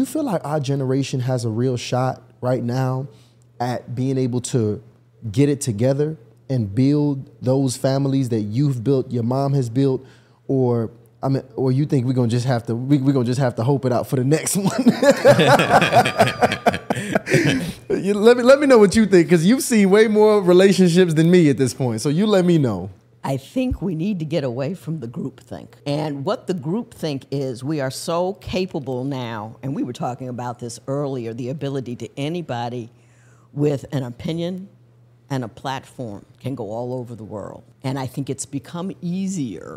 you feel like our generation has a real shot right now at being able to get it together and build those families that you've built, your mom has built, or you think we're gonna just have to hope it out for the next one? Let me know what you think, because you've seen way more relationships than me at this point. So you let me know. I think we need to get away from the groupthink. And what the groupthink is, we are so capable now, and we were talking about this earlier, the ability to anybody with an opinion and a platform can go all over the world. And I think it's become easier,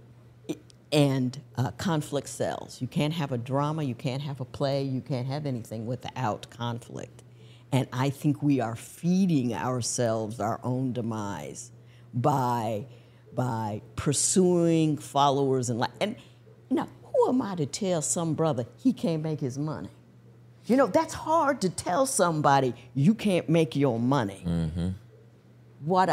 and conflict sells. You can't have a drama, you can't have a play, you can't have anything without conflict. And I think we are feeding ourselves our own demise by pursuing followers and who am I to tell some brother he can't make his money? That's hard to tell somebody you can't make your money. Mm-hmm. What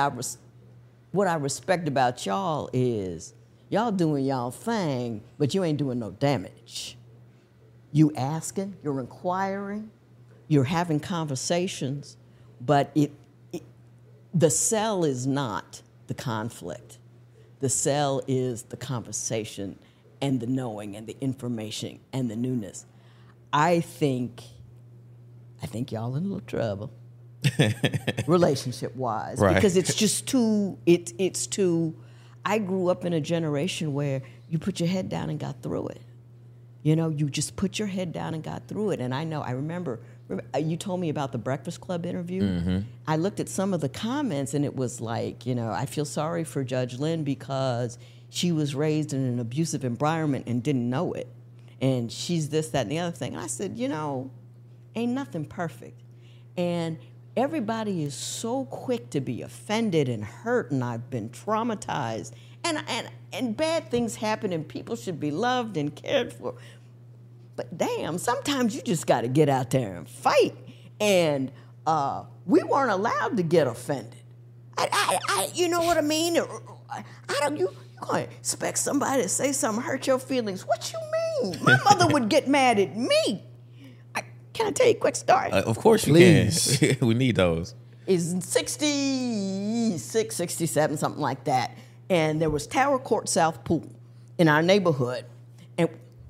I respect about y'all is y'all doing y'all thing, but you ain't doing no damage. You asking, you're inquiring, you're having conversations, but the sell is not the conflict. The sell is the conversation and the knowing and the information and the newness. I think y'all in a little trouble, relationship-wise, right. Because it's just too. It's too. I grew up in a generation where you put your head down and got through it. You just put your head down and got through it. And I remember you told me about the Breakfast Club interview. Mm-hmm. I looked at some of the comments, and it was like, I feel sorry for Judge Lynn because she was raised in an abusive environment and didn't know it. And she's this, that, and the other thing. And I said, ain't nothing perfect. And everybody is so quick to be offended and hurt, and I've been traumatized. And bad things happen, and people should be loved and cared for. But damn, sometimes you just got to get out there and fight. And we weren't allowed to get offended. You know what I mean? You gonna expect somebody to say something hurt your feelings? What you mean? My mother would get mad at me. Can I tell you a quick story? Of course you Please. can. We need those. It's 66, 67, something like that. And there was Tower Court South Pool in our neighborhood. And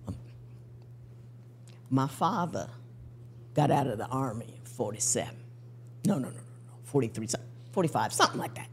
my father got out of the Army in 47. No, 43, 45, something like that.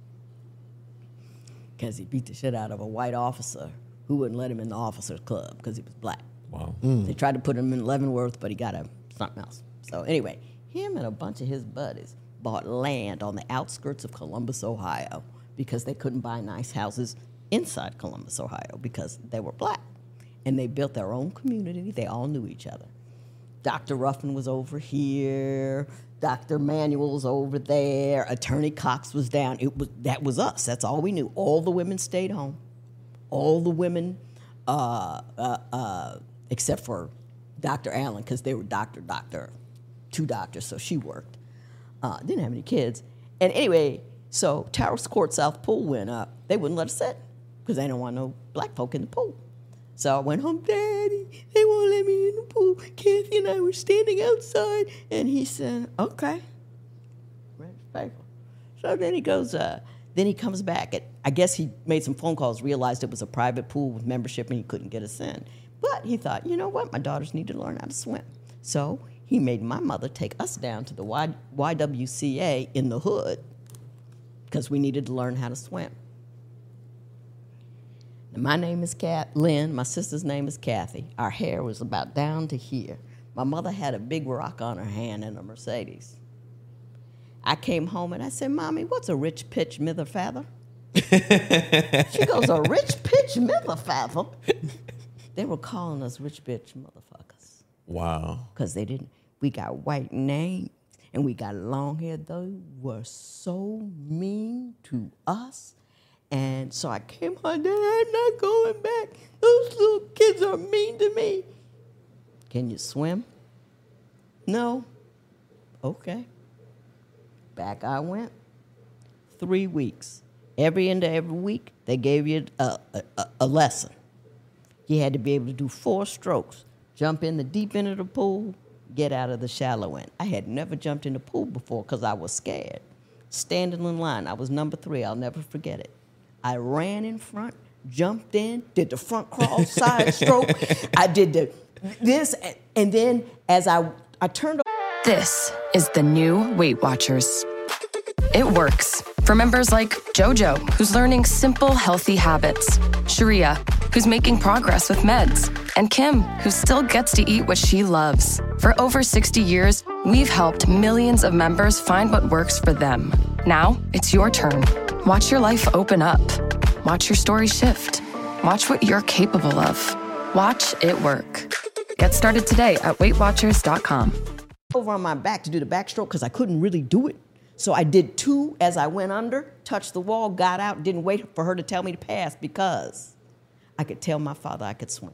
Because he beat the shit out of a white officer who wouldn't let him in the officers club because he was black. Wow. They tried to put him in Leavenworth, but he got something else. So anyway, him and a bunch of his buddies bought land on the outskirts of Columbus, Ohio, because they couldn't buy nice houses inside Columbus, Ohio, because they were black. And they built their own community. They all knew each other. Dr. Ruffin was over here. Dr. Manuel was over there. Attorney Cox was down. That was us. That's all we knew. All the women stayed home. All the women, except for Dr. Allen, because they were two doctors, so she worked. Didn't have any kids. And anyway, so Towers Court South Pool went up. They wouldn't let us sit because they don't want no black folk in the pool. So I went home, Daddy, they won't let me in the pool. Kathy and I were standing outside. And he said, okay. Read his paper. So then he goes, then he comes back. I guess he made some phone calls, realized it was a private pool with membership and he couldn't get us in. But he thought, you know what, my daughters need to learn how to swim. So he made my mother take us down to the YWCA in the hood because we needed to learn how to swim. Now, my name is Lynn. My sister's name is Kathy. Our hair was about down to here. My mother had a big rock on her hand in a Mercedes. I came home and I said, Mommy, what's a rich pitch mither father? She goes, a rich pitch mither father? They were calling us rich bitch motherfuckers. Wow. Because we got white names and we got long hair. They were so mean to us. And so I came home, Dad, I'm not going back. Those little kids are mean to me. Can you swim? No. Okay. Back I went. 3 weeks. Every end of every week, they gave you a lesson. You had to be able to do 4 strokes. jump in the deep end of the pool, get out of the shallow end. I had never jumped in the pool before because I was scared. Standing in line, I was number 3. I'll never forget it. I ran in front, jumped in, did the front crawl, side stroke. I did this, and then as I turned. This is the new Weight Watchers. It works for members like JoJo, who's learning simple, healthy habits, Sharia, who's making progress with meds, and Kim, who still gets to eat what she loves. For over 60 years, we've helped millions of members find what works for them. Now, it's your turn. Watch your life open up. Watch your story shift. Watch what you're capable of. Watch it work. Get started today at WeightWatchers.com. Over on my back to do the backstroke because I couldn't really do it. So I did 2 as I went under, touched the wall, got out, didn't wait for her to tell me to pass because I could tell my father I could swim.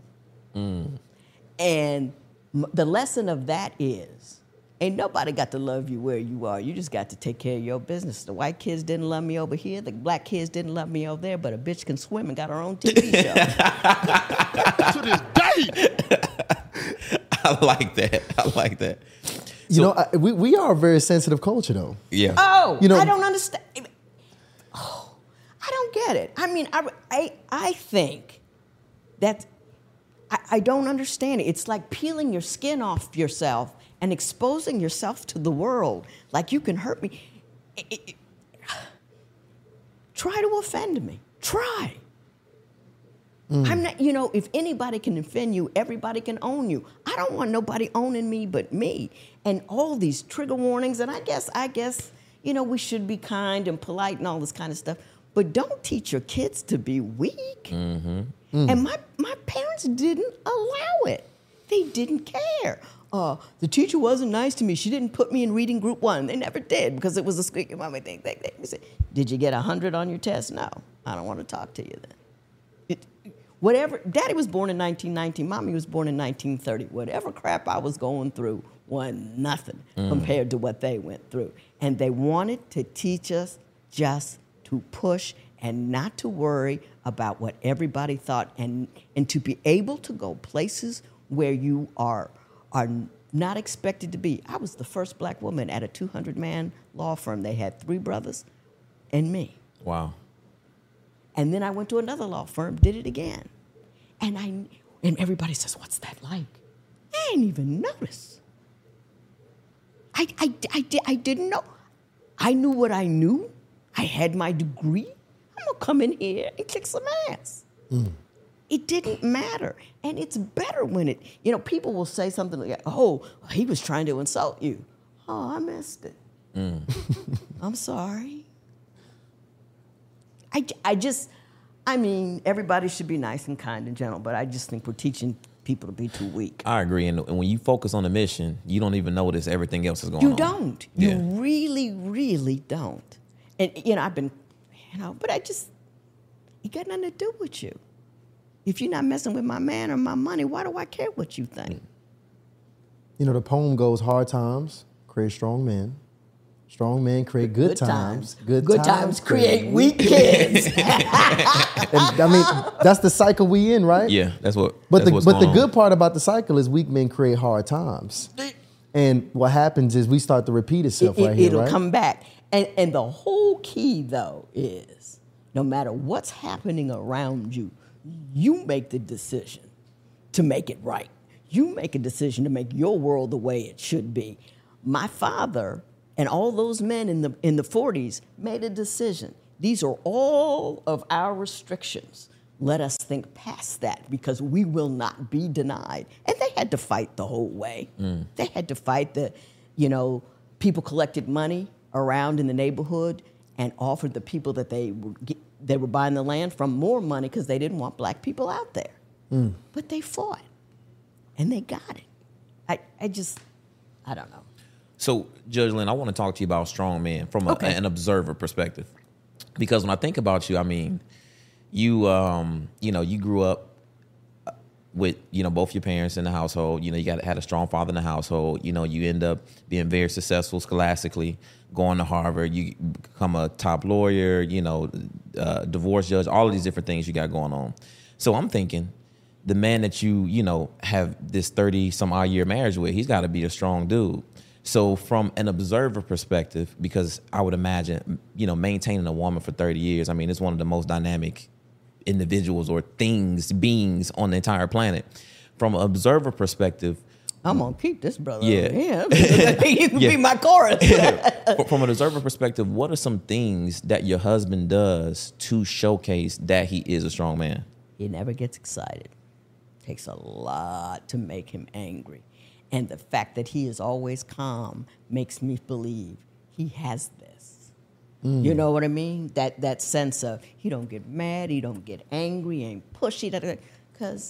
And the lesson of that is, ain't nobody got to love you where you are. You just got to take care of your business. The white kids didn't love me over here. The black kids didn't love me over there. But a bitch can swim and got her own TV show. To this day. I like that. You know, we are a very sensitive culture, though. Yeah. Oh, You know- I don't understand. Oh, I don't get it. I mean, I think that I don't understand it. It's like peeling your skin off yourself and exposing yourself to the world. Like you can hurt me. Try to offend me. Try. I'm not, if anybody can offend you, everybody can own you. I don't want nobody owning me but me. And all these trigger warnings, and I guess, we should be kind and polite and all this kind of stuff. But don't teach your kids to be weak. And my parents didn't allow it. They didn't care. The teacher wasn't nice to me. She didn't put me in reading group 1. They never did because it was a squeaky mommy thing. They said, did you get 100 on your test? No, I don't want to talk to you then. Whatever, Daddy was born in 1919, Mommy was born in 1930. Whatever crap I was going through was nothing compared to what they went through. And they wanted to teach us just to push and not to worry about what everybody thought and to be able to go places where you are not expected to be. I was the first black woman at a 200-man law firm. They had 3 brothers and me. Wow. And then I went to another law firm, did it again. And everybody says, what's that like? I didn't even notice. I didn't know. I knew what I knew. I had my degree. I'm going to come in here and kick some ass. It didn't matter. And it's better when people will say something like, oh, he was trying to insult you. Oh, I missed it. I'm sorry. Everybody should be nice and kind and gentle, but I just think we're teaching people to be too weak. I agree. And when you focus on the mission, you don't even notice everything else is going on. You don't. Yeah. You really, really don't. And, I've been, but it got nothing to do with you. If you're not messing with my man or my money, why do I care what you think? The poem goes, hard times create strong men. Strong men create good times. Good times create weak kids. And, that's the cycle we in, right? Yeah, that's what. But that's the good part about the cycle is weak men create hard times. And what happens is we start to repeat itself right here, It'll right? come back. And the whole key, though, is no matter what's happening around you, you make the decision to make it right. You make a decision to make your world the way it should be. My father and all those men in the 40s made a decision. These are all of our restrictions. Let us think past that because we will not be denied. And they had to fight the whole way. They had to fight people collected money around in the neighborhood and offered the people that they were buying the land from more money because they didn't want black people out there. But they fought and they got it. I don't know. So, Judge Lynn, I want to talk to you about strong men from an observer perspective. Because when I think about you, you grew up with, both your parents in the household. You had a strong father in the household. You end up being very successful scholastically, going to Harvard. You become a top lawyer, divorce judge, all of these different things you got going on. So I'm thinking, the man that you know, have this 30 some odd year marriage with, he's got to be a strong dude. So from an observer perspective, because I would imagine, you know, maintaining a woman for 30 years, I mean, it's one of the most dynamic individuals or beings on the entire planet. From an observer perspective, I'm gonna keep this brother. Yeah. Over here. He can be my chorus. from an observer perspective, what are some things that your husband does to showcase that he is a strong man? He never gets excited. Takes a lot to make him angry. And the fact that he is always calm makes me believe he has this. You know what I mean? That sense of he don't get mad, he don't get angry, he ain't pushy, because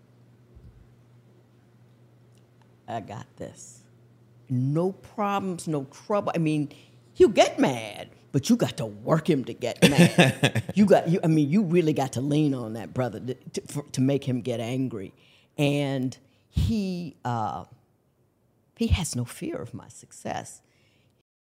I got this. No problems, no trouble. I mean, you get mad, but you got to work him to get mad. You really got to lean on that brother to make him get angry. And he has no fear of my success.